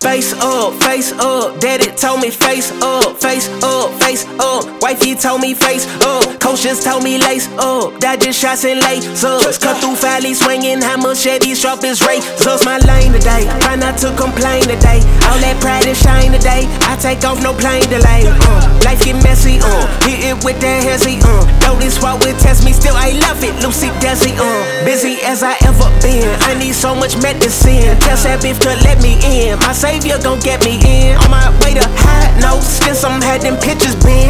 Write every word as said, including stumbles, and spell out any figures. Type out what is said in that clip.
Face up, face up, daddy told me face up, face up, face up. Wifey told me face up, coach just told me lace up. Dodging shots and lace ups, cut through valley swinging hammer, Chevy sharp as razors. My lane today, try not to complain today. All that pride and shine today, I take off no plane delay. Uh, life get messy, uh, hit it with that hezzy, uh. Though this walk will test me, still I love it, Lucy Desi, uh. Busy as I ever been, I need so much medicine. Tell that bitch to let me in, my savior gon' get me in. On my way to high notes, since I'm had them pictures been.